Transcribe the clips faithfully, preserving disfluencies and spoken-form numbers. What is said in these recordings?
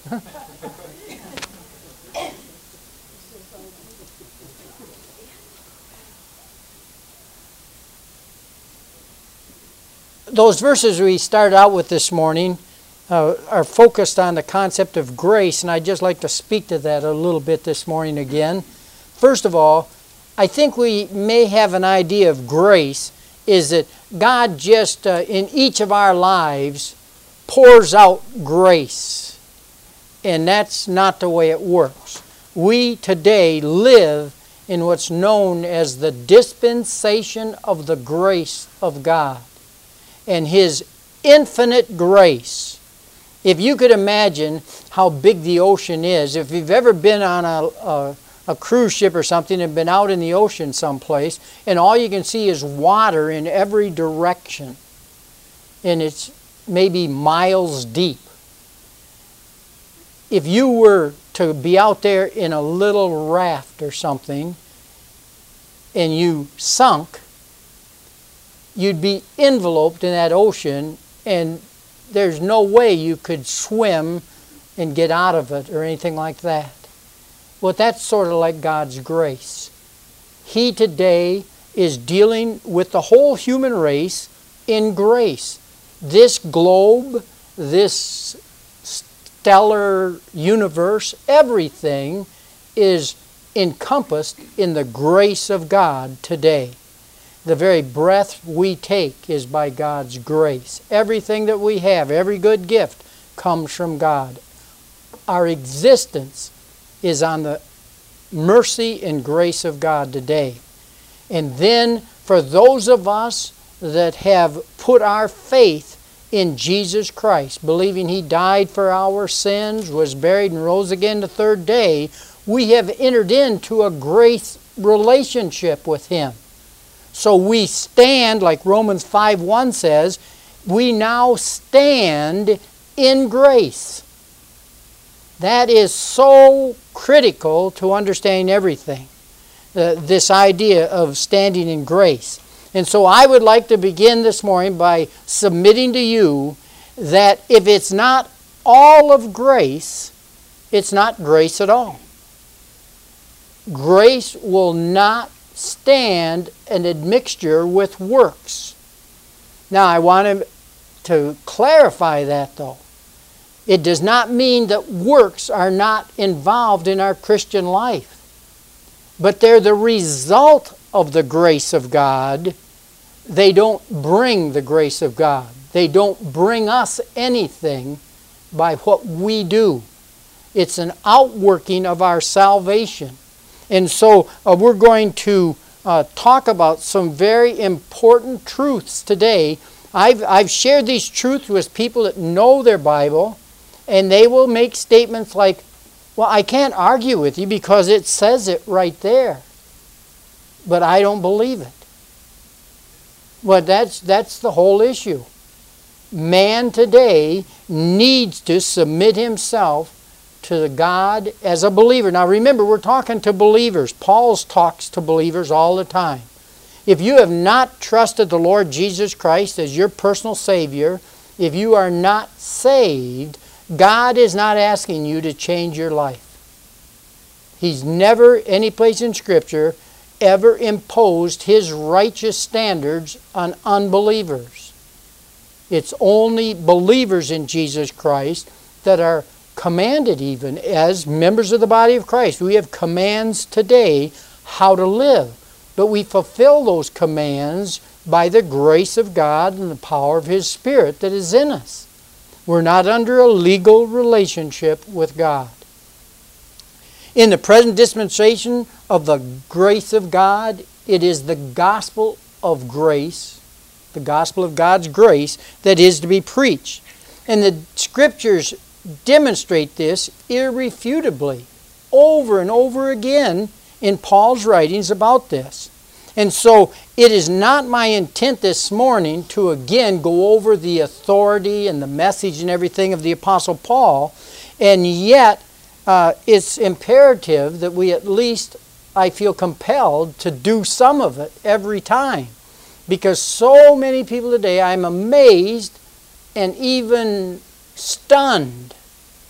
Those verses we started out with this morning uh, are focused on the concept of grace, and I'd just like to speak to that a little bit this morning again. First of all, I think we may have an idea of grace is that God just, uh, in each of our lives, pours out grace. And that's not the way it works. We today live in what's known as the dispensation of the grace of God. And His infinite grace. If you could imagine how big the ocean is, if you've ever been on a, a, a cruise ship or something and been out in the ocean someplace, and all you can see is water in every direction, and it's maybe miles deep. If you were to be out there in a little raft or something, and you sunk, you'd be enveloped in that ocean, and there's no way you could swim and get out of it or anything like that. Well, that's sort of like God's grace. He today is dealing with the whole human race in grace. This globe, this stellar universe, everything is encompassed in the grace of God today. The very breath we take is by God's grace. Everything that we have, every good gift, comes from God. Our existence is on the mercy and grace of God today. And then for those of us that have put our faith in Jesus Christ, believing He died for our sins, was buried and rose again the third day, we have entered into a grace relationship with Him. So we stand, like Romans five one says, we now stand in grace. That is so critical to understanding everything, uh, this idea of standing in grace. And so I would like to begin this morning by submitting to you that if it's not all of grace, it's not grace at all. Grace will not stand an admixture with works. Now I want to clarify that though. It does not mean that works are not involved in our Christian life. But they're the result of the grace of God. They don't bring the grace of God. They don't bring us anything by what we do. It's an outworking of our salvation. And so uh, we're going to uh, talk about some very important truths today. I've, I've shared these truths with people that know their Bible, and they will make statements like, well, I can't argue with you because it says it right there, but I don't believe it. Well, that's, that's the whole issue. Man today needs to submit himself to the God as a believer. Now remember, we're talking to believers. Paul talks to believers all the time. If you have not trusted the Lord Jesus Christ as your personal Savior, if you are not saved, God is not asking you to change your life. He's never, any place in Scripture, ever imposed His righteous standards on unbelievers. It's only believers in Jesus Christ that are commanded, even as members of the body of Christ. We have commands today how to live. But we fulfill those commands by the grace of God and the power of His Spirit that is in us. We're not under a legal relationship with God. In the present dispensation of the grace of God, it is the gospel of grace, the gospel of God's grace, that is to be preached. And the Scriptures demonstrate this irrefutably over and over again in Paul's writings about this. And so it is not my intent this morning to again go over the authority and the message and everything of the Apostle Paul, and yet uh, it's imperative that we at least, I feel compelled to do some of it every time. Because so many people today, I'm amazed and even stunned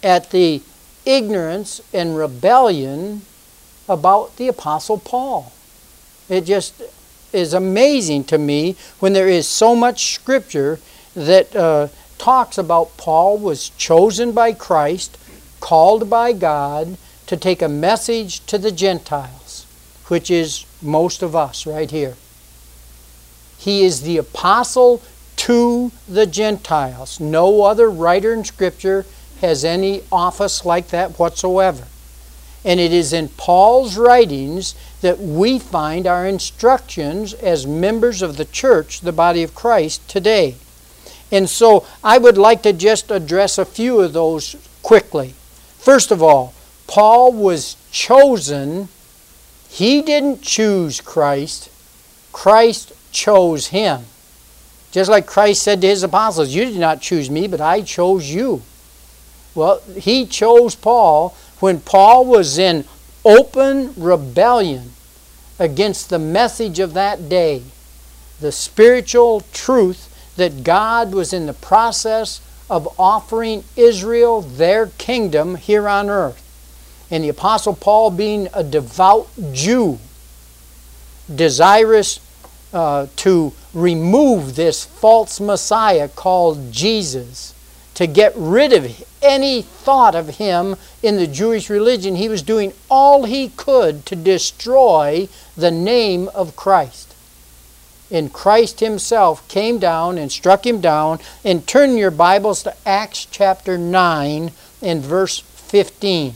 at the ignorance and rebellion about the Apostle Paul. It just is amazing to me when there is so much Scripture that uh, talks about Paul was chosen by Christ, called by God to take a message to the Gentiles, which is most of us right here. He is the apostle to the Gentiles. No other writer in Scripture has any office like that whatsoever. And it is in Paul's writings that we find our instructions as members of the church, the body of Christ, today. And so I would like to just address a few of those quickly. First of all, Paul was chosen. He didn't choose Christ. Christ chose him. Just like Christ said to his apostles, "You did not choose me, but I chose you." Well, he chose Paul when Paul was in open rebellion against the message of that day, the spiritual truth that God was in the process of offering Israel their kingdom here on earth. And the Apostle Paul, being a devout Jew, desirous uh, to remove this false Messiah called Jesus, to get rid of any thought of him in the Jewish religion, he was doing all he could to destroy the name of Christ. And Christ himself came down and struck him down. And turn your Bibles to Acts chapter nine and verse fifteen.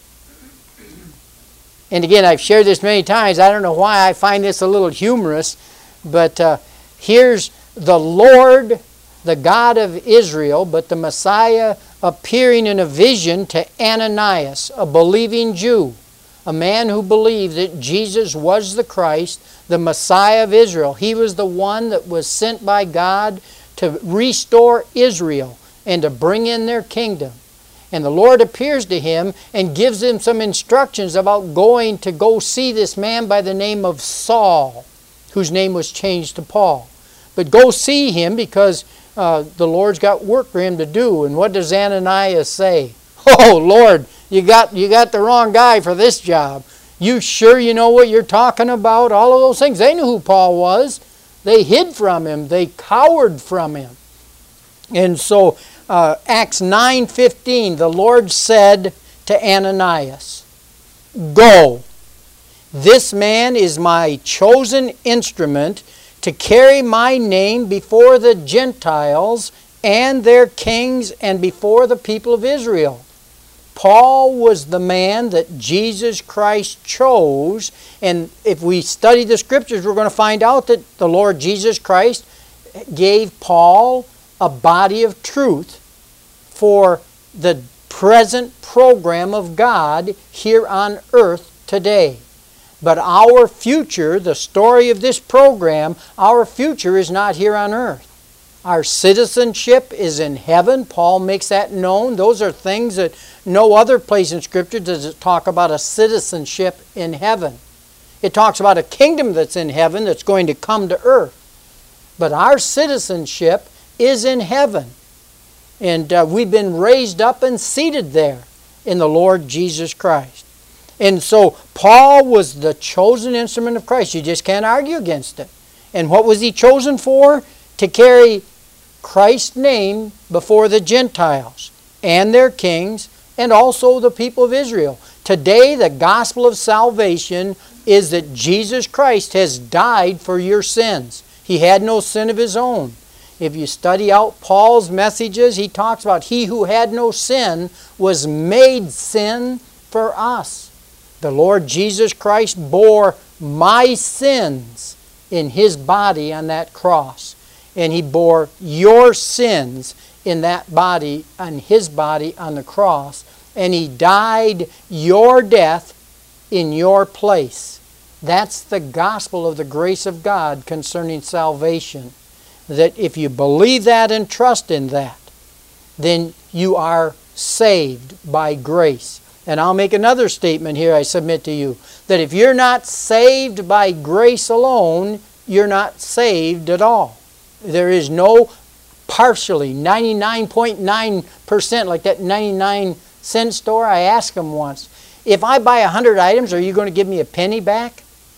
And again, I've shared this many times. I don't know why I find this a little humorous, but uh, here's the Lord, the God of Israel, but the Messiah appearing in a vision to Ananias, a believing Jew, a man who believed that Jesus was the Christ, the Messiah of Israel. He was the one that was sent by God to restore Israel and to bring in their kingdom. And the Lord appears to him and gives him some instructions about going to go see this man by the name of Saul, whose name was changed to Paul. But go see him because uh, the Lord's got work for him to do. And what does Ananias say? "Oh, Lord, you got, you got the wrong guy for this job. You sure you know what you're talking about?" All of those things. They knew who Paul was. They hid from him. They cowered from him. And so uh, Acts nine fifteen, the Lord said to Ananias, "Go. This man is my chosen instrument to carry my name before the Gentiles and their kings and before the people of Israel." Paul was the man that Jesus Christ chose. And if we study the Scriptures, we're going to find out that the Lord Jesus Christ gave Paul a body of truth for the present program of God here on earth today. But our future, the story of this program, our future is not here on earth. Our citizenship is in heaven. Paul makes that known. Those are things that no other place in Scripture does it talk about a citizenship in heaven. It talks about a kingdom that's in heaven that's going to come to earth. But our citizenship is in heaven. And uh, we've been raised up and seated there in the Lord Jesus Christ. And so Paul was the chosen instrument of Christ. You just can't argue against it. And what was he chosen for? To carry Christ's name before the Gentiles and their kings and also the people of Israel. Today, the gospel of salvation is that Jesus Christ has died for your sins. He had no sin of his own. If you study out Paul's messages, he talks about he who had no sin was made sin for us. The Lord Jesus Christ bore my sins in his body on that cross. And he bore your sins in that body, on his body on the cross. And he died your death in your place. That's the gospel of the grace of God concerning salvation. That if you believe that and trust in that, then you are saved by grace. And I'll make another statement here I submit to you, that if you're not saved by grace alone, you're not saved at all. There is no partially, ninety-nine point nine percent, like that ninety-nine cent store? I asked them once, if I buy a hundred items, are you going to give me a penny back?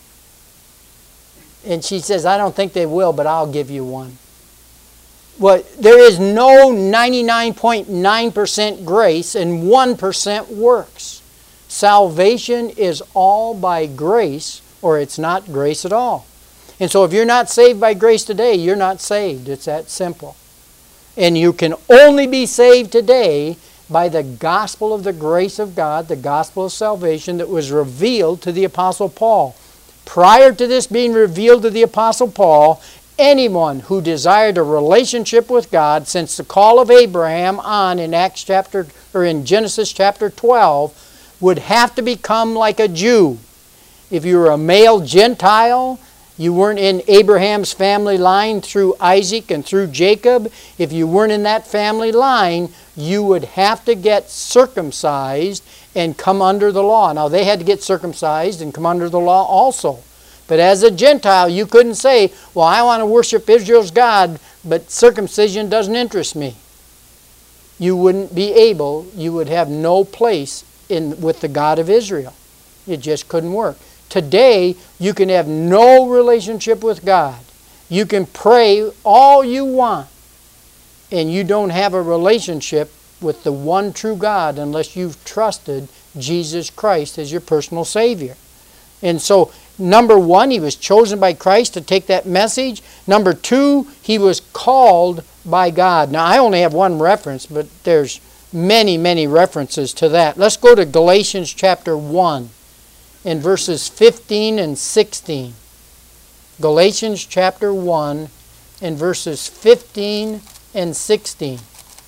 And she says, I don't think they will, but I'll give you one. Well, there is no ninety-nine point nine percent grace and one percent works. Salvation is all by grace, or it's not grace at all. And so if you're not saved by grace today, you're not saved. It's that simple. And you can only be saved today by the gospel of the grace of God, the gospel of salvation that was revealed to the Apostle Paul. Prior to this being revealed to the Apostle Paul, anyone who desired a relationship with God since the call of Abraham on in Acts chapter or in Genesis chapter twelve would have to become like a Jew. If you were a male Gentile, you weren't in Abraham's family line through Isaac and through Jacob. If you weren't in that family line, you would have to get circumcised and come under the law. Now, they had to get circumcised and come under the law also. But as a Gentile, you couldn't say, well, I want to worship Israel's God, but circumcision doesn't interest me. You wouldn't be able, you would have no place in with the God of Israel. It just couldn't work. Today, you can have no relationship with God. You can pray all you want, and you don't have a relationship with the one true God unless you've trusted Jesus Christ as your personal Savior. And so, number one, he was chosen by Christ to take that message. Number two, he was called by God. Now, I only have one reference, but there's many, many references to that. Let's go to Galatians chapter one. In verses fifteen and sixteen. Galatians chapter one and verses fifteen and sixteen.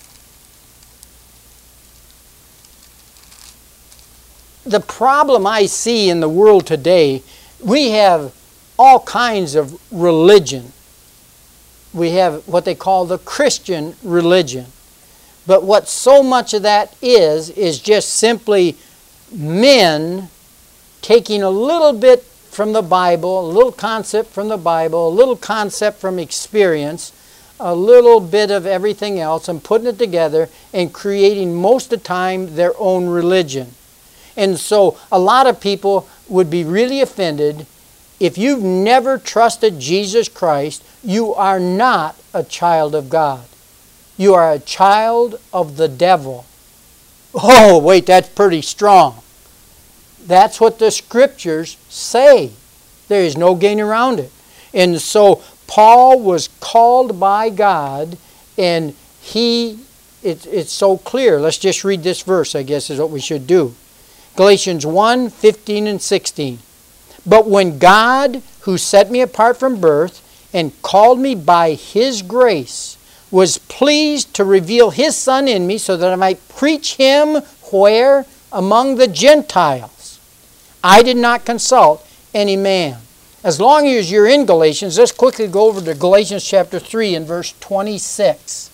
The problem I see in the world today, we have all kinds of religion. We have what they call the Christian religion. But what so much of that is, is just simply men taking a little bit from the Bible, a little concept from the Bible, a little concept from experience, a little bit of everything else, and putting it together and creating most of the time their own religion. And so a lot of people would be really offended if you've never trusted Jesus Christ. You are not a child of God. You are a child of the devil. Oh, wait, that's pretty strong. That's what the Scriptures say. There is no getting around it. And so Paul was called by God, and he, it, it's so clear. Let's just read this verse, I guess, is what we should do. Galatians one, fifteen and sixteen. But when God, who set me apart from birth and called me by His grace, was pleased to reveal His Son in me so that I might preach Him where? Among the Gentiles. I did not consult any man. As long as you're in Galatians, let's quickly go over to Galatians chapter three and verse twenty-six.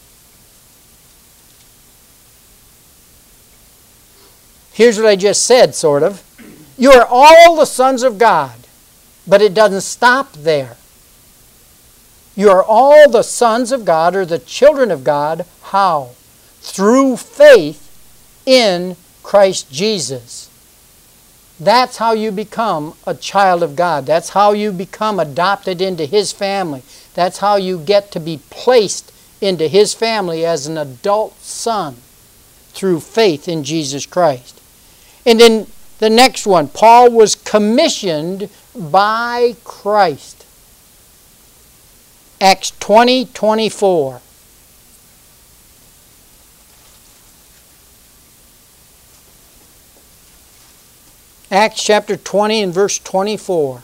Here's what I just said, sort of. You are all the sons of God, but it doesn't stop there. You are all the sons of God, or the children of God. How? Through faith in Christ Jesus. That's how you become a child of God. That's how you become adopted into His family. That's how you get to be placed into His family as an adult son through faith in Jesus Christ. And then the next one, Paul was commissioned by Christ. Acts twenty, twenty-four. Acts chapter twenty and verse twenty-four.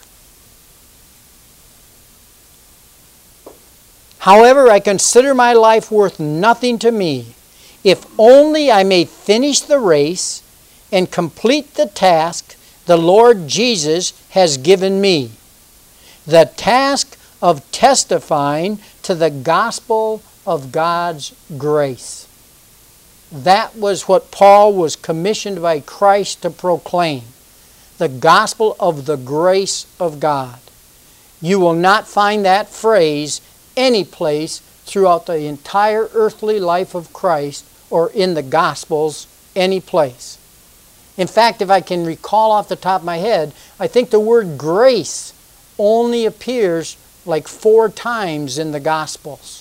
However, I consider my life worth nothing to me, if only I may finish the race and complete the task the Lord Jesus has given me. The task of testifying to the gospel of God's grace. That was what Paul was commissioned by Christ to proclaim. The gospel of the grace of God. You will not find that phrase any place throughout the entire earthly life of Christ or in the Gospels any place. In fact, if I can recall off the top of my head, I think the word grace only appears like four times in the Gospels.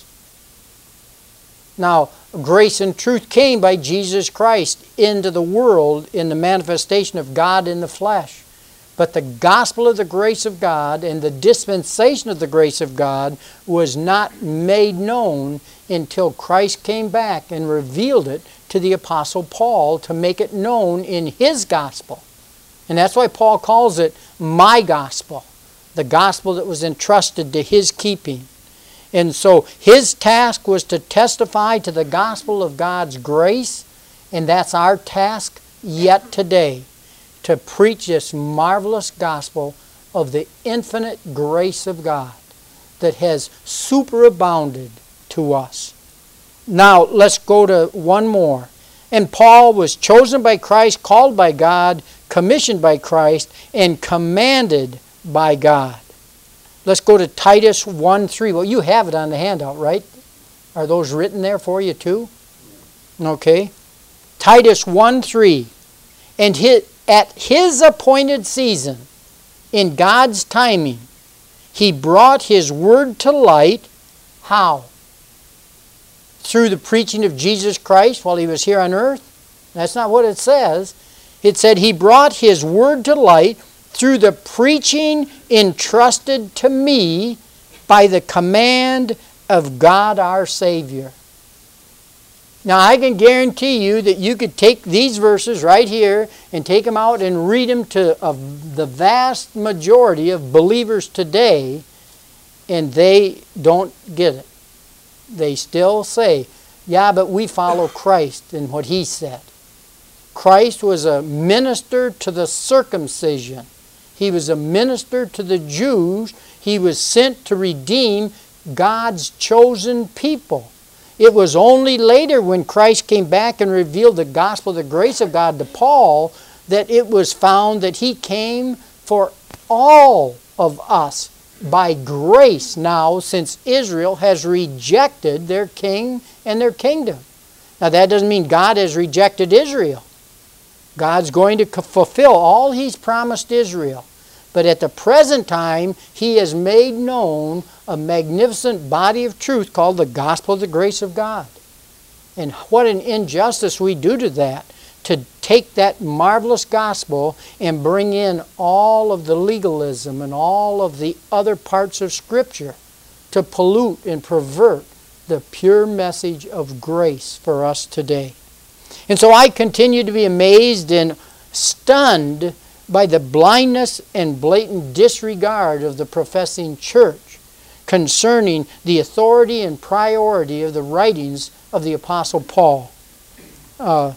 Now, grace and truth came by Jesus Christ into the world in the manifestation of God in the flesh. But the gospel of the grace of God and the dispensation of the grace of God was not made known until Christ came back and revealed it to the Apostle Paul to make it known in his gospel. And that's why Paul calls it my gospel, the gospel that was entrusted to his keeping. And so his task was to testify to the gospel of God's grace, and that's our task yet today, to preach this marvelous gospel of the infinite grace of God that has superabounded to us. Now, let's go to one more. And Paul was chosen by Christ, called by God, commissioned by Christ, and commanded by God. Let's go to Titus one three. Well, you have it on the handout, right? Are those written there for you too? Okay. Titus one three. And his, at his appointed season, in God's timing, he brought his word to light. How? Through the preaching of Jesus Christ while he was here on earth? That's not what it says. It said he brought his word to light through the preaching entrusted to me by the command of God our Savior. Now I can guarantee you that you could take these verses right here and take them out and read them to uh, the vast majority of believers today, and they don't get it. They still say, yeah, but we follow Christ in what he said. Christ was a minister to the circumcision. He was a minister to the Jews. He was sent to redeem God's chosen people. It was only later when Christ came back and revealed the gospel, the grace of God to Paul, that it was found that he came for all of us by grace now, since Israel has rejected their king and their kingdom. Now that doesn't mean God has rejected Israel. God's going to fulfill all he's promised Israel. But at the present time, he has made known a magnificent body of truth called the gospel of the grace of God. And what an injustice we do to that, to take that marvelous gospel and bring in all of the legalism and all of the other parts of Scripture to pollute and pervert the pure message of grace for us today. And so I continue to be amazed and stunned by the blindness and blatant disregard of the professing church concerning the authority and priority of the writings of the Apostle Paul. Uh,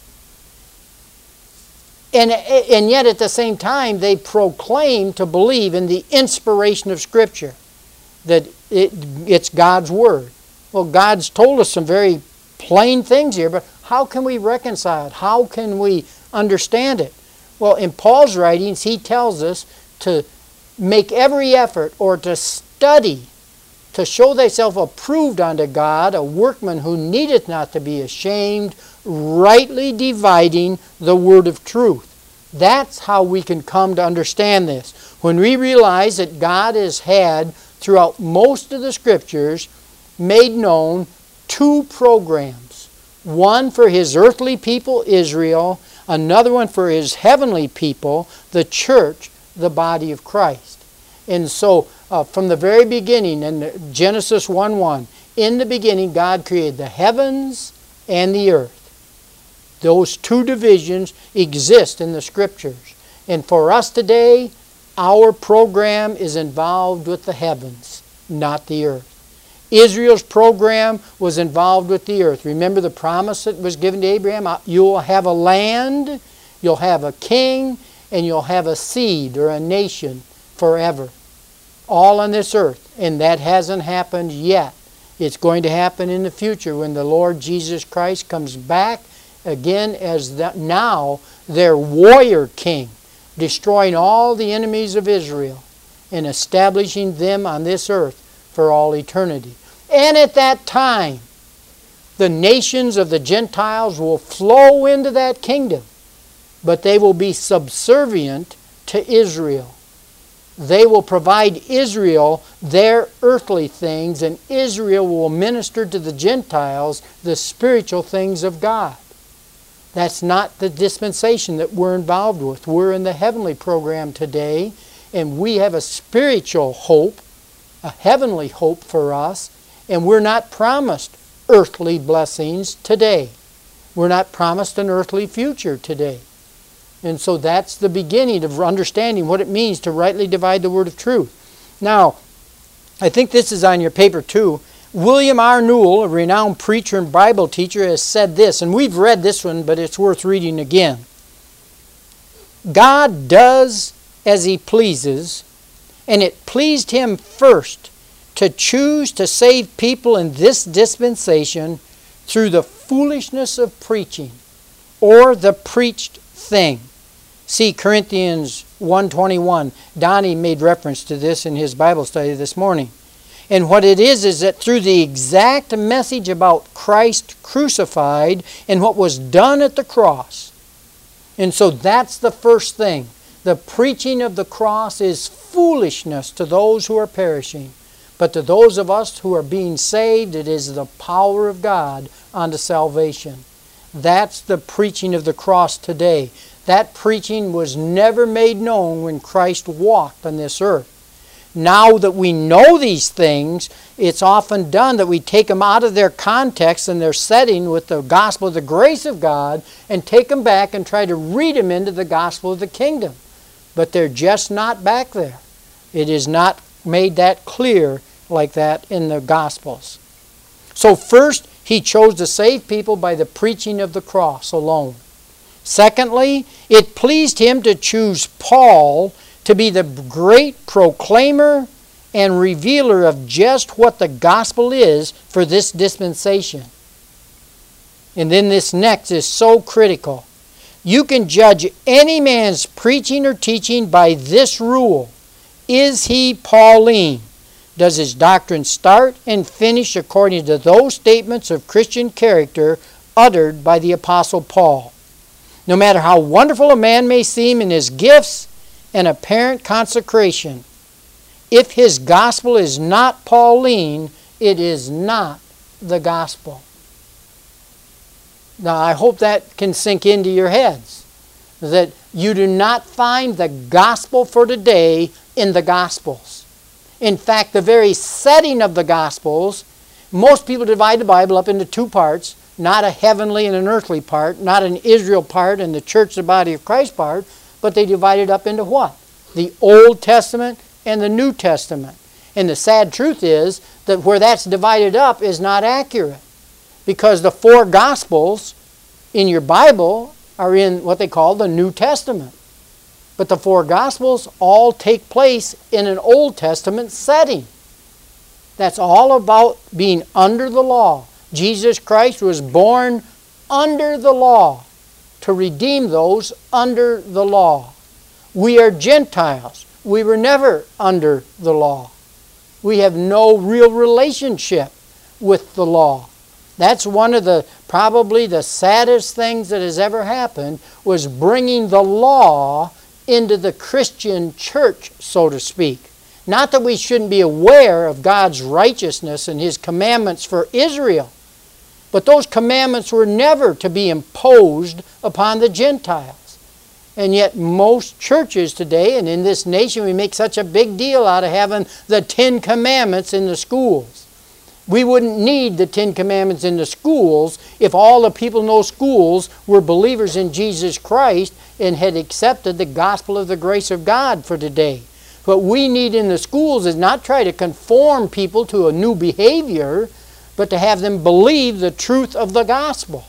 and, and yet at the same time they proclaim to believe in the inspiration of Scripture, that it, it's God's Word. Well, God's told us some very plain things here, but how can we reconcile it? How can we understand it? Well, in Paul's writings, he tells us to make every effort or to study to show thyself approved unto God, a workman who needeth not to be ashamed, rightly dividing the word of truth. That's how we can come to understand this. When we realize that God has had, throughout most of the Scriptures, made known two programs. One for his earthly people, Israel, another one for his heavenly people, the church, the body of Christ. And so, uh, from the very beginning, in Genesis one one, in the beginning God created the heavens and the earth. Those two divisions exist in the Scriptures. And for us today, our program is involved with the heavens, not the earth. Israel's program was involved with the earth. Remember the promise that was given to Abraham? You'll have a land, you'll have a king, and you'll have a seed or a nation forever. All on this earth. And that hasn't happened yet. It's going to happen in the future when the Lord Jesus Christ comes back again as the, now their warrior king, destroying all the enemies of Israel and establishing them on this earth for all eternity. And at that time, The nations of the Gentiles will flow into that kingdom, but they will be subservient to Israel. They will provide Israel their earthly things, and Israel will minister to the Gentiles the spiritual things of God. That's not the dispensation that we're involved with. We're in the heavenly program today, and we have a spiritual hope, a heavenly hope for us, and we're not promised earthly blessings today. We're not promised an earthly future today. And so that's the beginning of understanding what it means to rightly divide the word of truth. Now, I think this is on your paper too. William R. Newell, a renowned preacher and Bible teacher, has said this, and we've read this one, but it's worth reading again. God does as He pleases, and it pleased Him first to choose to save people in this dispensation through the foolishness of preaching, or the preached thing. See Corinthians one twenty-one. Donnie made reference to this in his Bible study this morning. And what it is is that through the exact message about Christ crucified and what was done at the cross. And so that's the first thing. The preaching of the cross is foolishness to those who are perishing. But to those of us who are being saved, it is the power of God unto salvation. That's the preaching of the cross today. That preaching was never made known when Christ walked on this earth. Now that we know these things, it's often done that we take them out of their context and their setting with the gospel of the grace of God and take them back and try to read them into the gospel of the kingdom. But they're just not back there. It is not made that clear like that in the Gospels. So first, He chose to save people by the preaching of the cross alone. Secondly, it pleased Him to choose Paul to be the great proclaimer and revealer of just what the gospel is for this dispensation. And then this next is so critical. You can judge any man's preaching or teaching by this rule. Is he Pauline? Does his doctrine start and finish according to those statements of Christian character uttered by the Apostle Paul? No matter how wonderful a man may seem in his gifts and apparent consecration, if his gospel is not Pauline, it is not the gospel. Now, I hope that can sink into your heads, that you do not find the gospel for today in the Gospels. In fact, the very setting of the Gospels, most people divide the Bible up into two parts, not a heavenly and an earthly part, not an Israel part and the church, the body of Christ part, but they divide it up into what? The Old Testament and the New Testament. And the sad truth is that where that's divided up is not accurate, because the four Gospels in your Bible are in what they call the New Testament. But the four Gospels all take place in an Old Testament setting. That's all about being under the law. Jesus Christ was born under the law to redeem those under the law. We are Gentiles. We were never under the law. We have no real relationship with the law. That's one of the, probably the saddest things that has ever happened, was bringing the law into the Christian church, so to speak. Not that we shouldn't be aware of God's righteousness and His commandments for Israel, but those commandments were never to be imposed upon the Gentiles. And yet most churches today, and in this nation, we make such a big deal out of having the Ten Commandments in the schools. We wouldn't need the Ten Commandments in the schools if all the people in those schools were believers in Jesus Christ and had accepted the gospel of the grace of God for today. What we need in the schools is not try to conform people to a new behavior, but to have them believe the truth of the gospel.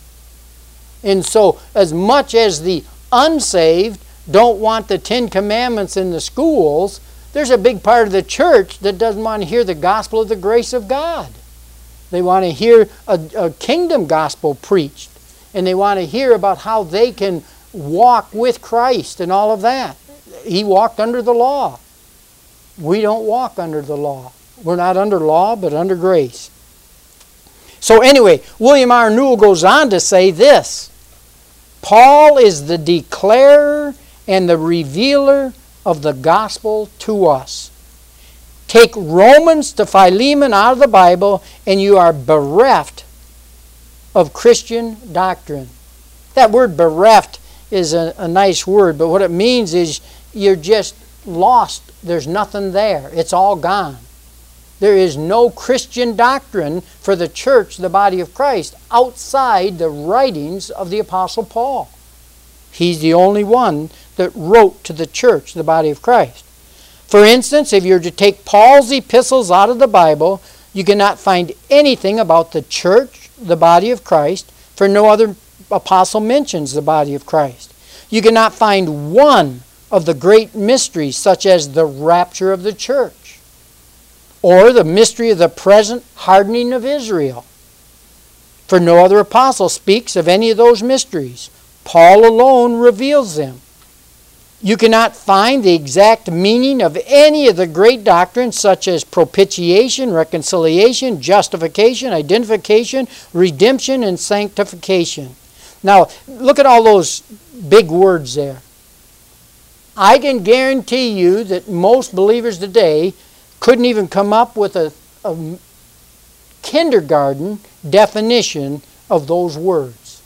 And so, as much as the unsaved don't want the Ten Commandments in the schools, there's a big part of the church that doesn't want to hear the gospel of the grace of God. They want to hear a, a kingdom gospel preached. And they want to hear about how they can walk with Christ and all of that. He walked under the law. We don't walk under the law. We're not under law, but under grace. So anyway, William R. Newell goes on to say this: Paul is the declarer and the revealer of the gospel to us. Take Romans to Philemon out of the Bible and you are bereft of Christian doctrine. That word bereft is a, a nice word, but what it means is you're just lost. There's nothing there. It's all gone. There is no Christian doctrine for the church, the body of Christ, outside the writings of the Apostle Paul. He's the only one that wrote to the church, the body of Christ. For instance, if you're to take Paul's epistles out of the Bible, you cannot find anything about the church, the body of Christ, for no other apostle mentions the body of Christ. You cannot find one of the great mysteries, such as the rapture of the church, or the mystery of the present hardening of Israel. For no other apostle speaks of any of those mysteries. Paul alone reveals them. You cannot find the exact meaning of any of the great doctrines, such as propitiation, reconciliation, justification, identification, redemption, and sanctification. Now, look at all those big words there. I can guarantee you that most believers today couldn't even come up with a, a kindergarten definition of those words.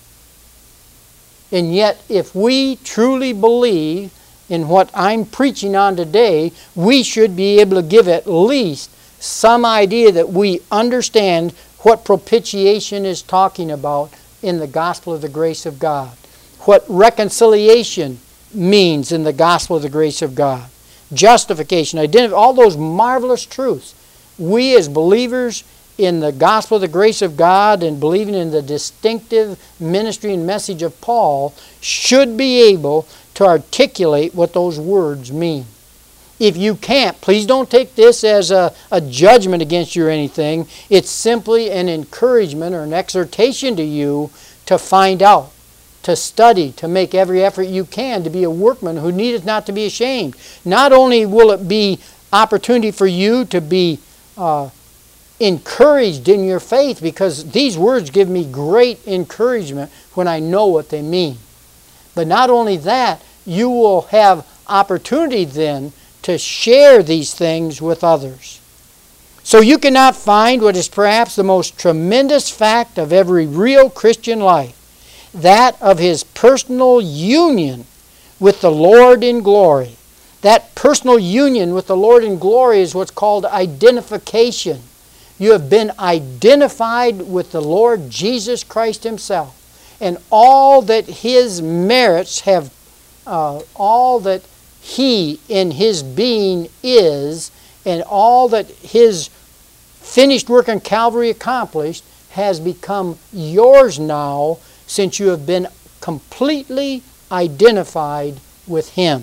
And yet, if we truly believe in what I'm preaching on today, we should be able to give at least some idea that we understand what propitiation is talking about in the gospel of the grace of God, what reconciliation means in the gospel of the grace of God, justification, identity, all those marvelous truths. We as believers in the gospel of the grace of God and believing in the distinctive ministry and message of Paul should be able to articulate what those words mean. If you can't, please don't take this as a, a judgment against you or anything. It's simply an encouragement or an exhortation to you to find out, to study, to make every effort you can to be a workman who needeth not to be ashamed. Not only will it be opportunity for you to be uh, encouraged in your faith, because these words give me great encouragement when I know what they mean. But not only that, you will have opportunity then to share these things with others. So you cannot find what is perhaps the most tremendous fact of every real Christian life, that of his personal union with the Lord in glory. That personal union with the Lord in glory is what's called identification. You have been identified with the Lord Jesus Christ Himself. And all that His merits have, uh, all that He in His being is, and all that His finished work on Calvary accomplished has become yours now, since you have been completely identified with Him.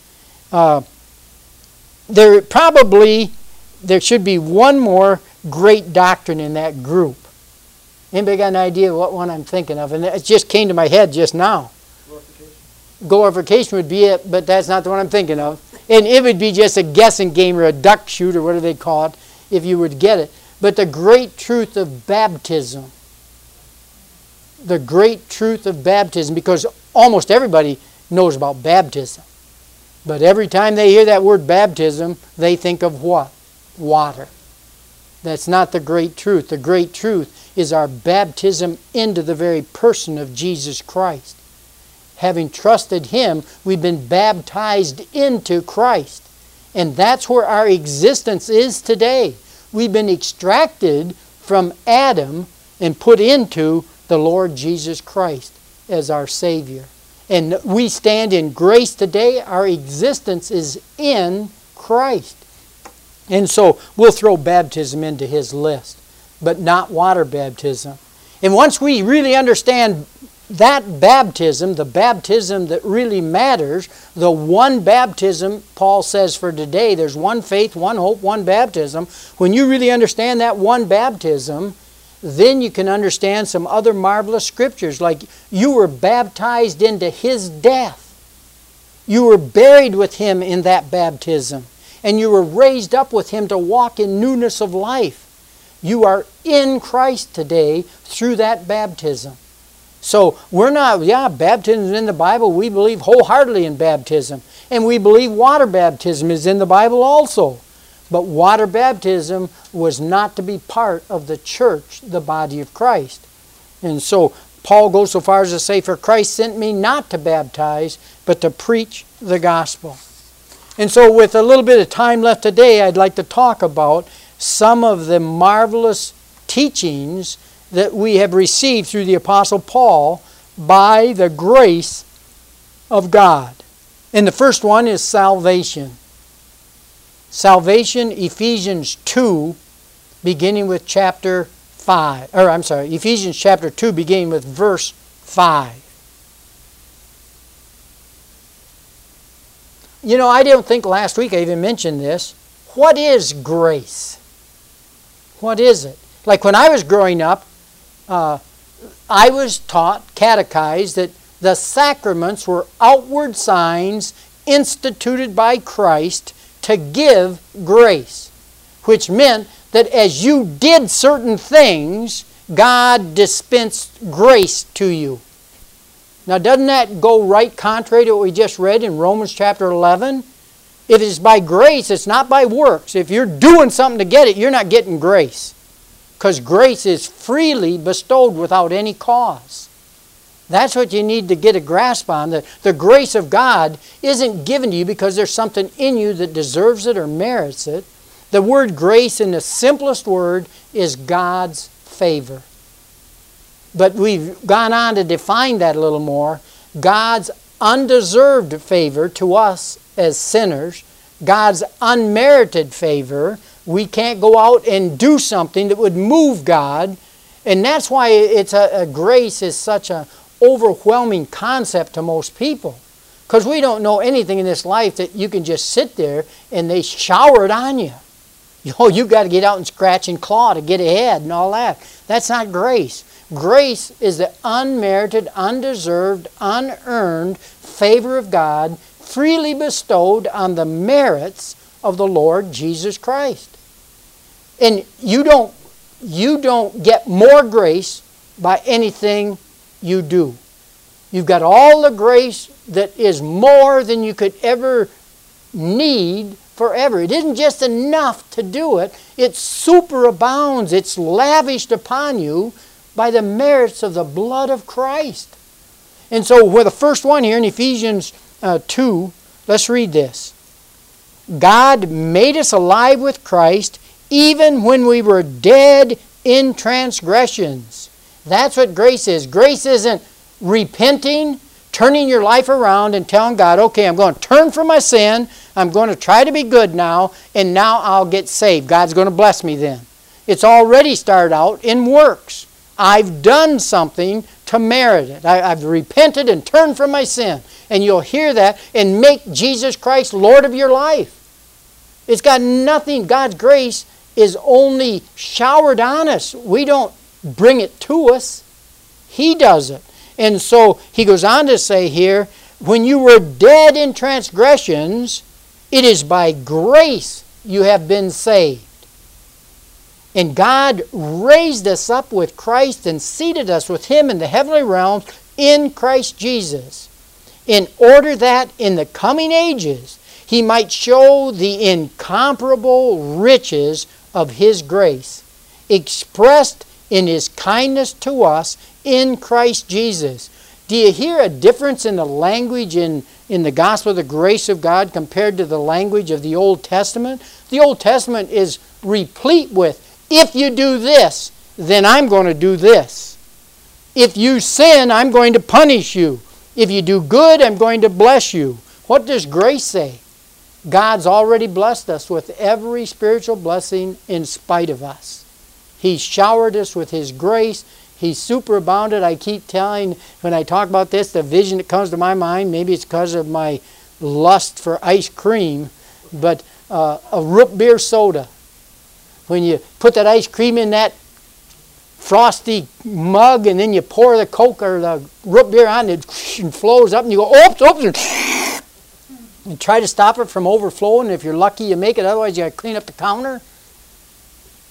Uh, there probably, there should be one more great doctrine in that group. Anybody got an idea of what one I'm thinking of? And it just came to my head just now. Glorification. Glorification would be it, but that's not the one I'm thinking of. And it would be just a guessing game or a duck shoot or whatever they call it, if you would get it. But the great truth of baptism. The great truth of baptism, because almost everybody knows about baptism. But every time they hear that word baptism, they think of what? Water. That's not the great truth. The great truth is our baptism into the very person of Jesus Christ. Having trusted Him, we've been baptized into Christ. And that's where our existence is today. We've been extracted from Adam and put into the Lord Jesus Christ as our Savior. And we stand in grace today. Our existence is in Christ. And so we'll throw baptism into His list, but not water baptism. And once we really understand that baptism, the baptism that really matters, the one baptism, Paul says for today, there's one faith, one hope, one baptism. When you really understand that one baptism, then you can understand some other marvelous scriptures, like you were baptized into His death. You were buried with Him in that baptism. And you were raised up with Him to walk in newness of life. You are in Christ today through that baptism. So we're not, yeah, baptism is in the Bible. We believe wholeheartedly in baptism. And we believe water baptism is in the Bible also. But water baptism was not to be part of the church, the body of Christ. And so Paul goes so far as to say, for Christ sent me not to baptize, but to preach the gospel. And so with a little bit of time left today, I'd like to talk about some of the marvelous teachings that we have received through the Apostle Paul by the grace of God. And the first one is salvation. Salvation, Ephesians two, beginning with chapter five. Or I'm sorry, Ephesians chapter two, beginning with verse five. You know, I don't think last week I even mentioned this. What is grace? What is it? Like when I was growing up, uh, I was taught, catechized, that the sacraments were outward signs instituted by Christ to give grace, which meant that as you did certain things, God dispensed grace to you. Now, doesn't that go right contrary to what we just read in Romans chapter eleven? If it's by grace, it's not by works. If you're doing something to get it, you're not getting grace. Because grace is freely bestowed without any cause. That's what you need to get a grasp on. The, the grace of God isn't given to you because there's something in you that deserves it or merits it. The word grace, in the simplest word, is God's favor. But we've gone on to define that a little more. God's undeserved favor to us as sinners, God's unmerited favor. We can't go out and do something that would move God. And that's why it's a, a grace is such an overwhelming concept to most people. Because we don't know anything in this life that you can just sit there and they shower it on you. You know, you've got to get out and scratch and claw to get ahead and all that. That's not grace. Grace is the unmerited, undeserved, unearned favor of God freely bestowed on the merits of the Lord Jesus Christ. And you don't, you don't get more grace by anything you do. You've got all the grace that is more than you could ever need forever. It isn't just enough to do it. It superabounds. It's lavished upon you by the merits of the blood of Christ. And so with the first one here in Ephesians uh, two, let's read this. God made us alive with Christ even when we were dead in transgressions. That's what grace is. Grace isn't repenting, turning your life around and telling God, okay, I'm going to turn from my sin, I'm going to try to be good now, and now I'll get saved. God's going to bless me then. It's already started out in works. I've done something to merit it. I, I've repented and turned from my sin. And you'll hear that and make Jesus Christ Lord of your life. It's got nothing. God's grace is only showered on us. We don't bring it to us. He does it. And so he goes on to say here, when you were dead in transgressions, it is by grace you have been saved. And God raised us up with Christ and seated us with Him in the heavenly realms in Christ Jesus, in order that in the coming ages He might show the incomparable riches of His grace, expressed in His kindness to us in Christ Jesus. Do you hear a difference in the language in, in the gospel of the grace of God compared to the language of the Old Testament? The Old Testament is replete with, if you do this, then I'm going to do this. If you sin, I'm going to punish you. If you do good, I'm going to bless you. What does grace say? God's already blessed us with every spiritual blessing in spite of us. He's showered us with His grace. He's superabounded. I keep telling, when I talk about this, the vision that comes to my mind, maybe it's because of my lust for ice cream, but uh, a root beer soda. When you put that ice cream in that frosty mug and then you pour the Coke or the root beer on it, it flows up and you go, oops, oops, and try to stop it from overflowing. If you're lucky, you make it. Otherwise, you got to clean up the counter.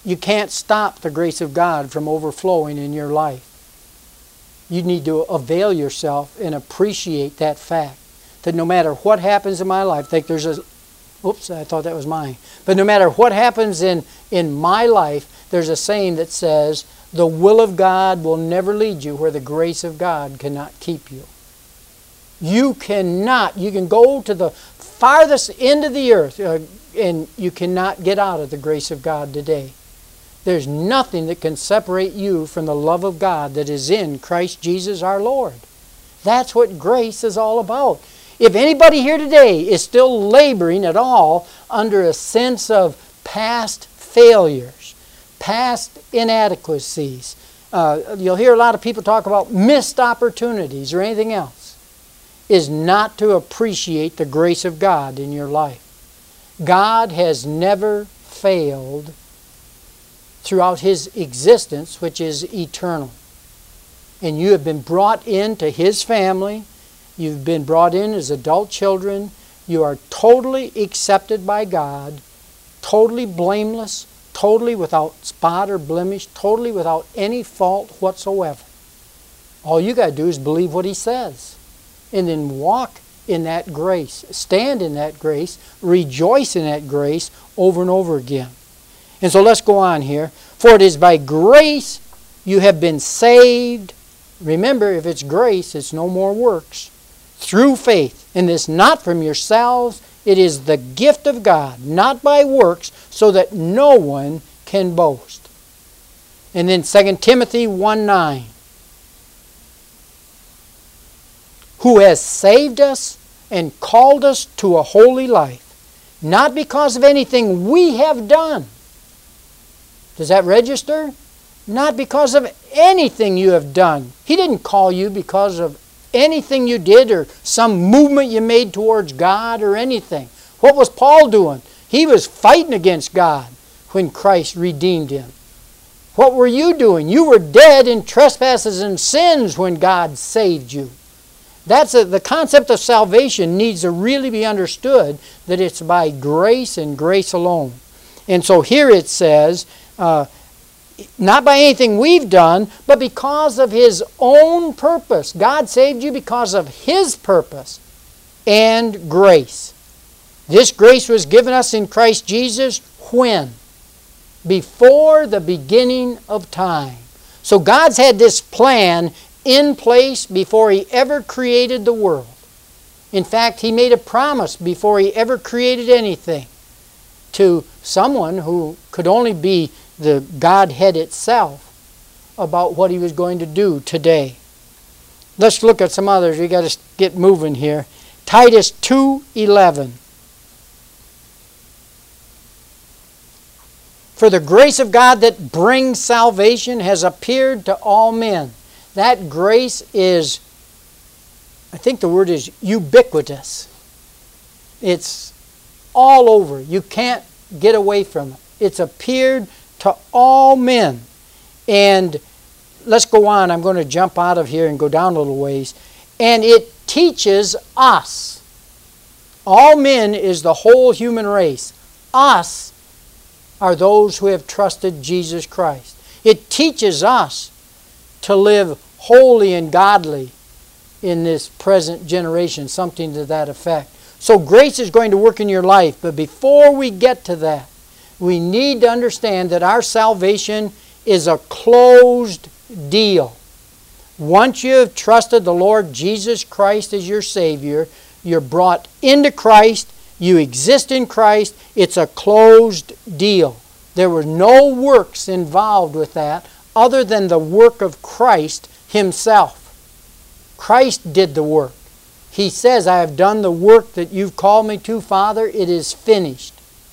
you can't stop the grace of God from overflowing in your life. You need to avail yourself and appreciate that fact. That no matter what happens in my life, like there's a, oops, I thought that was mine. But no matter what happens in, in my life, there's a saying that says, the will of God will never lead you where the grace of God cannot keep you. You cannot, you can go to the farthest end of the earth uh, and you cannot get out of the grace of God today. There's nothing that can separate you from the love of God that is in Christ Jesus our Lord. That's what grace is all about. If anybody here today is still laboring at all under a sense of past failures, past inadequacies, uh, you'll hear a lot of people talk about missed opportunities or anything else, is not to appreciate the grace of God in your life. God has never failed throughout His existence, which is eternal. And you have been brought into His family. You've been brought in as adult children. You are totally accepted by God, totally blameless, totally without spot or blemish, totally without any fault whatsoever. All you got to do is believe what He says. And then walk in that grace, stand in that grace, rejoice in that grace over and over again. And so let's go on here. For it is by grace you have been saved. Remember, if it's grace, it's no more works. Through faith. And this not from yourselves, it is the gift of God, not by works, so that no one can boast. And then Second Timothy one nine. Who has saved us and called us to a holy life, not because of anything we have done. Does that register? Not because of anything you have done. He didn't call you because of anything you did or some movement you made towards God or anything. What was Paul doing? He was fighting against God when Christ redeemed him. What were you doing? You were dead in trespasses and sins when God saved you. That's a, the concept of salvation needs to really be understood, that it's by grace and grace alone. And so here it says, uh, not by anything we've done, but because of His own purpose. God saved you because of His purpose and grace. This grace was given us in Christ Jesus when? Before the beginning of time. So God's had this plan in place before He ever created the world. In fact, He made a promise before He ever created anything to someone who could only be the Godhead itself about what He was going to do today. Let's look at some others. We've got to get moving here. Titus two eleven. For the grace of God that brings salvation has appeared to all men. That grace is, I think the word is ubiquitous. It's all over. You can't get away from it. It's appeared to all men. And let's go on. I'm going to jump out of here and go down a little ways. And it teaches us. All men is the whole human race. Us are those who have trusted Jesus Christ. It teaches us to live holy and godly in this present generation, something to that effect. So grace is going to work in your life, but before we get to that, we need to understand that our salvation is a closed deal. Once you have trusted the Lord Jesus Christ as your Savior, you're brought into Christ, you exist in Christ, it's a closed deal. There were no works involved with that other than the work of Christ Himself. Christ did the work. He says, I have done the work that you've called me to, Father. It is finished.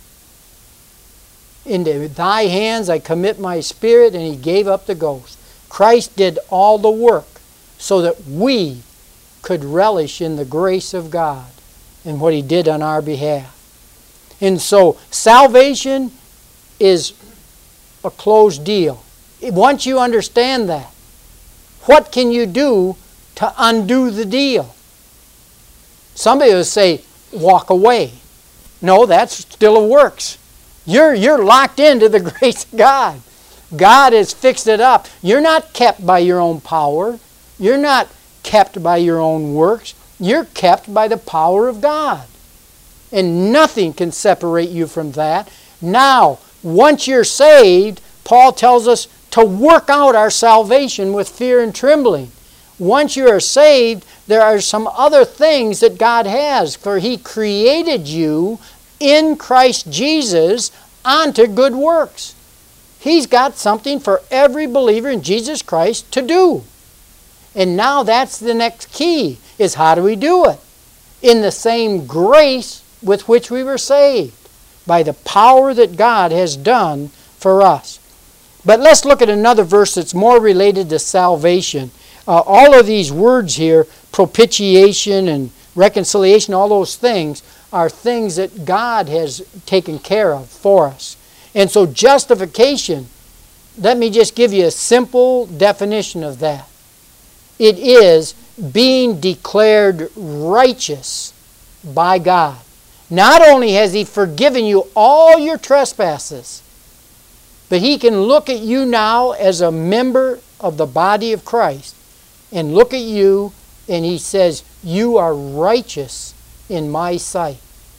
Into thy hands I commit my spirit, and He gave up the ghost. Christ did all the work so that we could relish in the grace of God and what He did on our behalf. And so salvation is a closed deal. Once you understand that, what can you do to undo the deal? Somebody will say, walk away. No, that's still a works. You're, you're locked into the grace of God. God has fixed it up. You're not kept by your own power. You're not kept by your own works. You're kept by the power of God. And nothing can separate you from that. Now, once you're saved, Paul tells us to work out our salvation with fear and trembling. Once you are saved, there are some other things that God has, for He created you in Christ Jesus unto good works. He's got something for every believer in Jesus Christ to do. And now that's the next key, is how do we do it? In the same grace with which we were saved, by the power that God has done for us. But let's look at another verse that's more related to salvation. Uh, all of these words here, propitiation and reconciliation, all those things, are things that God has taken care of for us. And so justification, let me just give you a simple definition of that. It is being declared righteous by God. Not only has He forgiven you all your trespasses, but He can look at you now as a member of the body of Christ and look at you and He says, you are righteous in my sight.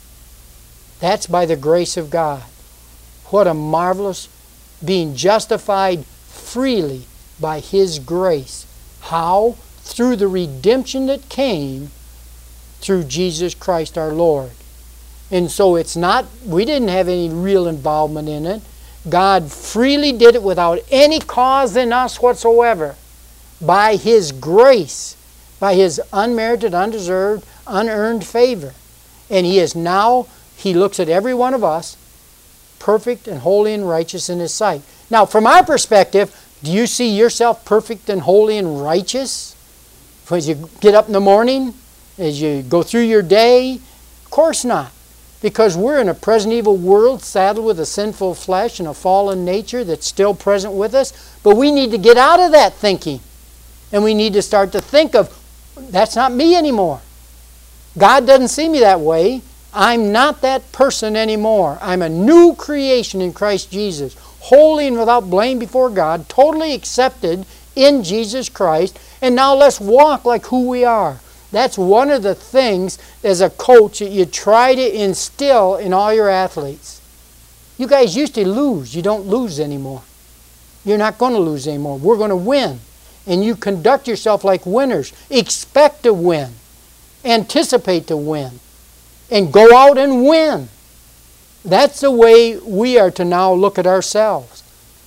That's by the grace of God. What a marvelous being justified freely by His grace. How? Through the redemption that came through Jesus Christ our Lord. And so it's not, we didn't have any real involvement in it. God freely did it without any cause in us whatsoever. By His grace, by His unmerited, undeserved, unearned favor. And He is now, He looks at every one of us, perfect and holy and righteous in His sight. Now, from our perspective, do you see yourself perfect and holy and righteous? As you get up in the morning, as you go through your day? Of course not. Because we're in a present evil world saddled with a sinful flesh and a fallen nature that's still present with us. But we need to get out of that thinking. And we need to start to think of, that's not me anymore. God doesn't see me that way. I'm not that person anymore. I'm a new creation in Christ Jesus. Holy and without blame before God. Totally accepted in Jesus Christ. And now let's walk like who we are. That's one of the things as a coach that you try to instill in all your athletes. You guys used to lose. You don't lose anymore. You're not going to lose anymore. We're going to win. And you conduct yourself like winners. Expect to win. Anticipate to win. And go out and win. That's the way we are to now look at ourselves.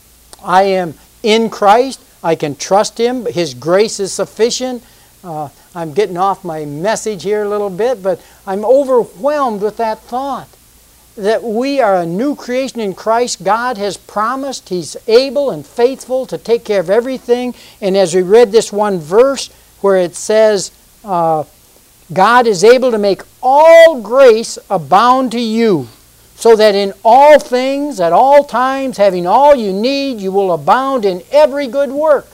I am in Christ. I can trust Him. His grace is sufficient. Uh, I'm getting off my message here a little bit, but I'm overwhelmed with that thought. That we are a new creation in Christ. God has promised He's able and faithful to take care of everything. And as we read this one verse where it says, uh, God is able to make all grace abound to you, so that in all things, at all times, having all you need, you will abound in every good work.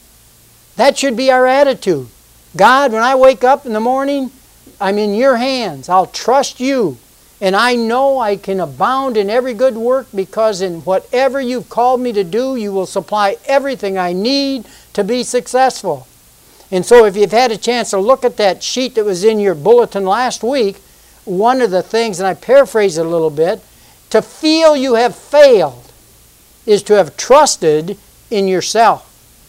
That should be our attitude. God, when I wake up in the morning, I'm in your hands. I'll trust you. And I know I can abound in every good work because in whatever you've called me to do, you will supply everything I need to be successful. And so if you've had a chance to look at that sheet that was in your bulletin last week, one of the things, and I paraphrase it a little bit, to feel you have failed is to have trusted in yourself.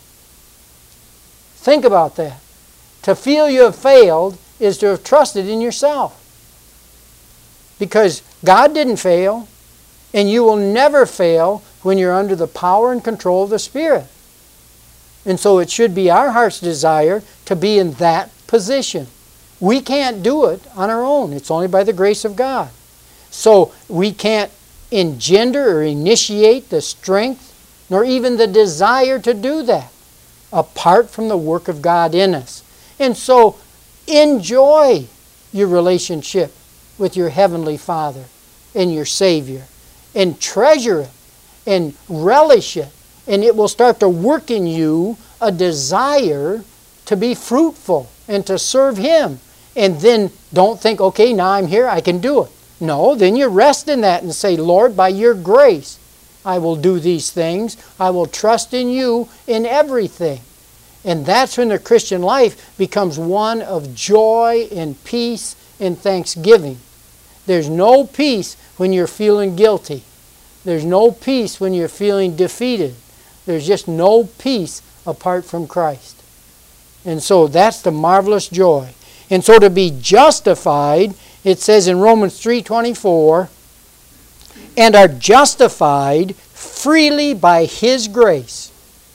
Think about that. To feel you have failed is to have trusted in yourself. Because God didn't fail, and you will never fail when you're under the power and control of the Spirit. And so it should be our heart's desire to be in that position. We can't do it on our own. It's only by the grace of God. So we can't engender or initiate the strength, nor even the desire to do that, apart from the work of God in us. And so enjoy your relationship with your Heavenly Father and your Savior, and treasure it, and relish it, and it will start to work in you a desire to be fruitful and to serve Him. And then don't think, okay, now I'm here, I can do it. No, then you rest in that and say, Lord, by your grace, I will do these things. I will trust in you in everything. And that's when the Christian life becomes one of joy and peace and thanksgiving. There's no peace when you're feeling guilty. There's no peace when you're feeling defeated. There's just no peace apart from Christ. And so that's the marvelous joy. And so to be justified, it says in Romans three twenty-four, and are justified freely by His grace.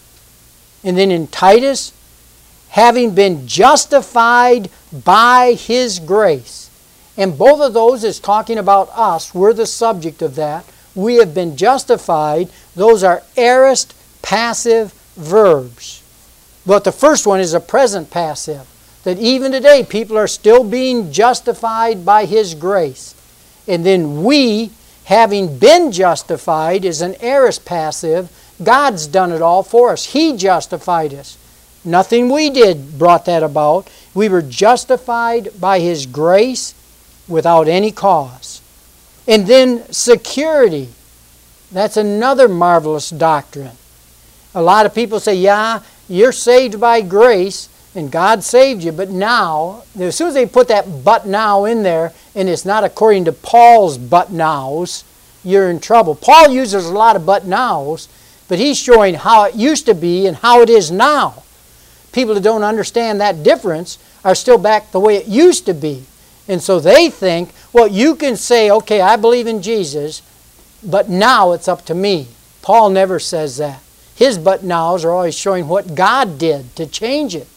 And then in Titus, having been justified by His grace. And both of those is talking about us. We're the subject of that. We have been justified. Those are aorist passive verbs. But the first one is a present passive. That even today people are still being justified by His grace. And then we, having been justified, is an aorist passive. God's done it all for us. He justified us. Nothing we did brought that about. We were justified by His grace without any cause. And then security. That's another marvelous doctrine. A lot of people say, yeah, you're saved by grace, and God saved you, but now, as soon as they put that but now in there, and it's not according to Paul's but nows, you're in trouble. Paul uses a lot of but nows, but he's showing how it used to be and how it is now. People that don't understand that difference are still back the way it used to be. And so they think, well, you can say, okay, I believe in Jesus, but now it's up to me. Paul never says that. His but nows are always showing what God did to change it.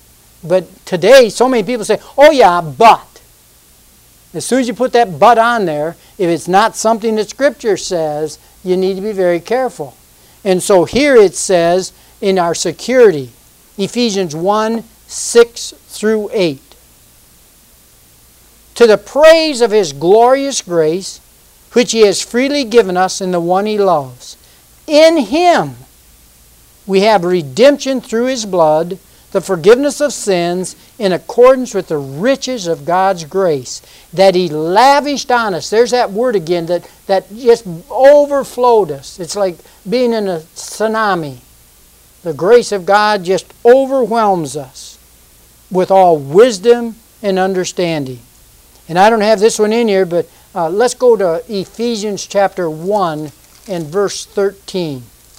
But today, so many people say, oh yeah, but. As soon as you put that but on there, if it's not something that Scripture says, you need to be very careful. And so here it says, in our security, Ephesians one, six through eight. To the praise of His glorious grace, which He has freely given us in the one He loves. In Him we have redemption through His blood, the forgiveness of sins in accordance with the riches of God's grace that He lavished on us. There's that word again that, that just overflowed us. It's like being in a tsunami. The grace of God just overwhelms us with all wisdom and understanding. And I don't have this one in here, but uh, let's go to Ephesians chapter one and verse thirteen.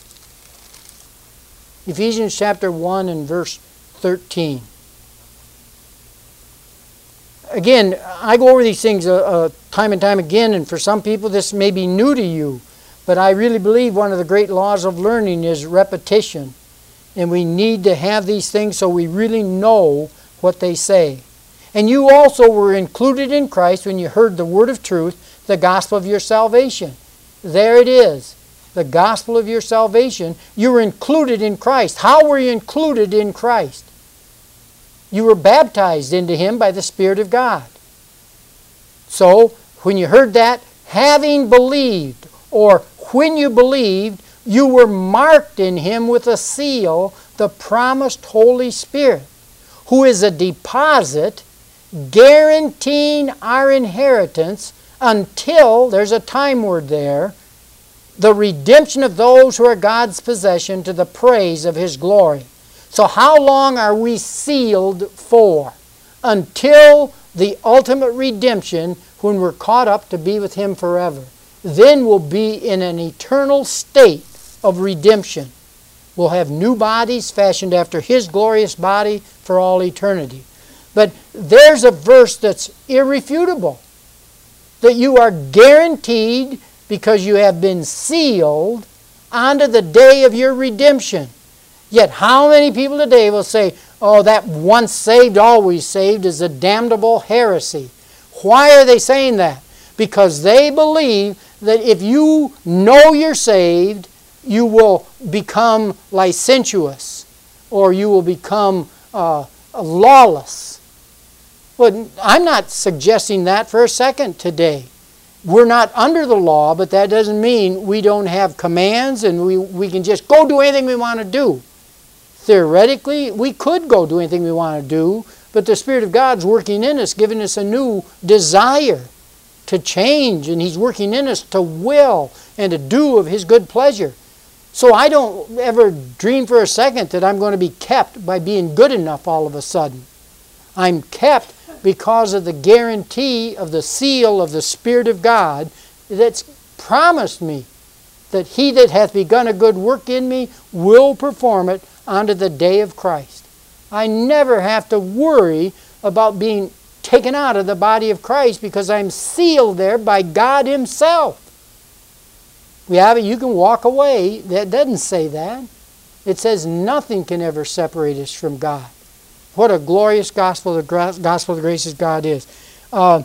Ephesians chapter one and verse thirteen. Again, I go over these things uh, uh, time and time again, and for some people this may be new to you, but I really believe one of the great laws of learning is repetition. And we need to have these things so we really know what they say. And you also were included in Christ when you heard the word of truth, the gospel of your salvation. There it is. The gospel of your salvation. You were included in Christ. How were you included in Christ? You were baptized into Him by the Spirit of God. So, when you heard that, having believed, or when you believed, you were marked in Him with a seal, the promised Holy Spirit, who is a deposit guaranteeing our inheritance until, there's a time word there, the redemption of those who are God's possession to the praise of His glory. So how long are we sealed for? Until the ultimate redemption, when we're caught up to be with Him forever. Then we'll be in an eternal state of redemption. We'll have new bodies fashioned after His glorious body for all eternity. But there's a verse that's irrefutable. That you are guaranteed, because you have been sealed, unto the day of your redemption. Yet how many people today will say, oh, that once saved, always saved is a damnable heresy. Why are they saying that? Because they believe that if you know you're saved, you will become licentious, or you will become uh, lawless. But I'm not suggesting that for a second today. We're not under the law, but that doesn't mean we don't have commands and we, we can just go do anything we want to do. Theoretically, we could go do anything we want to do, but the Spirit of God's working in us, giving us a new desire. to change, and He's working in us to will and to do of His good pleasure. So I don't ever dream for a second that I'm going to be kept by being good enough all of a sudden. I'm kept because of the guarantee of the seal of the Spirit of God that's promised me that He that hath begun a good work in me will perform it unto the day of Christ. I never have to worry about being taken out of the body of Christ because I'm sealed there by God Himself. We have it, you can walk away. That doesn't say that. It says nothing can ever separate us from God. What a glorious gospel, the gospel of the grace of God is. Uh,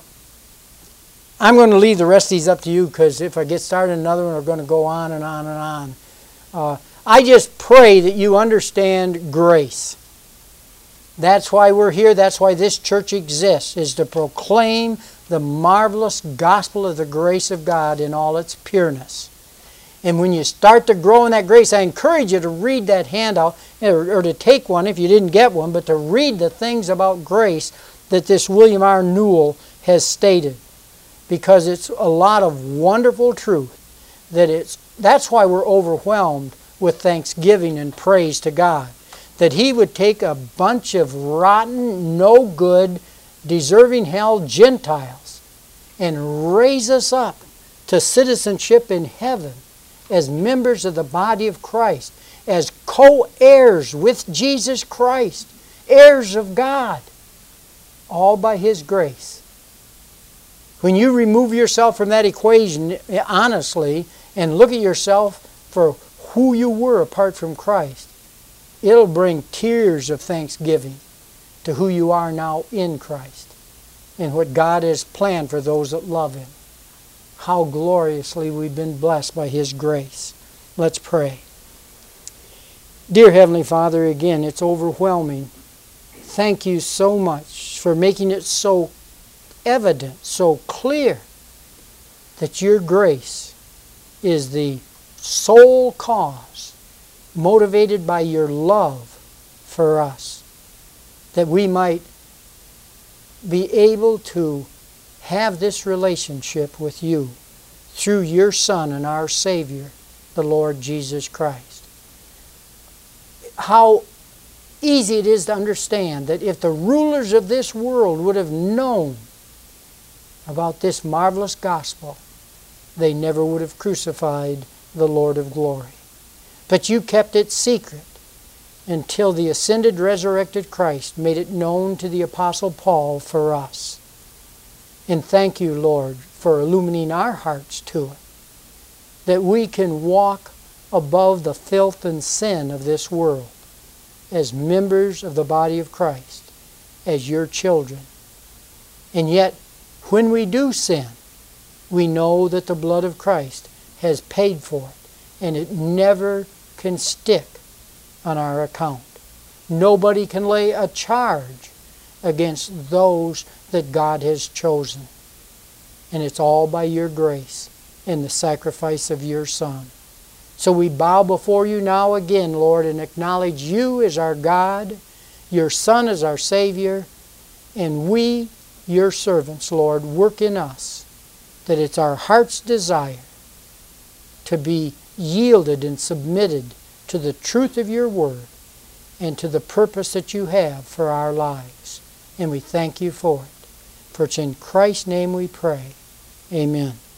I'm going to leave the rest of these up to you because if I get started another one, we're going to go on and on and on. Uh, I just pray that you understand grace. That's why we're here. That's why this church exists, is to proclaim the marvelous gospel of the grace of God in all its pureness. And when you start to grow in that grace, I encourage you to read that handout, or, or to take one if you didn't get one, but to read the things about grace that this William R. Newell has stated. Because it's a lot of wonderful truth. That it's, that's why we're overwhelmed with thanksgiving and praise to God. That He would take a bunch of rotten, no good, deserving hell Gentiles and raise us up to citizenship in heaven as members of the body of Christ, as co-heirs with Jesus Christ, heirs of God, all by His grace. When you remove yourself from that equation honestly and look at yourself for who you were apart from Christ, it'll bring tears of thanksgiving to who you are now in Christ and what God has planned for those that love Him. How gloriously we've been blessed by His grace. Let's pray. Dear Heavenly Father, again, it's overwhelming. Thank you so much for making it so evident, so clear that your grace is the sole cause, motivated by your love for us, that we might be able to have this relationship with you through your Son and our Savior, the Lord Jesus Christ. How easy it is to understand that if the rulers of this world would have known about this marvelous gospel, they never would have crucified the Lord of glory. But you kept it secret until the ascended, resurrected Christ made it known to the Apostle Paul for us. And thank you, Lord, for illumining our hearts to it, that we can walk above the filth and sin of this world as members of the body of Christ, as your children. And yet, when we do sin, we know that the blood of Christ has paid for it, and it never can stick on our account. Nobody can lay a charge against those that God has chosen. And it's all by your grace and the sacrifice of your Son. So we bow before you now again, Lord, and acknowledge you as our God, your Son as our Savior, and we, your servants, Lord, work in us that it's our heart's desire to be yielded and submitted to the truth of your word and to the purpose that you have for our lives. And we thank you for it. For it's in Christ's name we pray. Amen.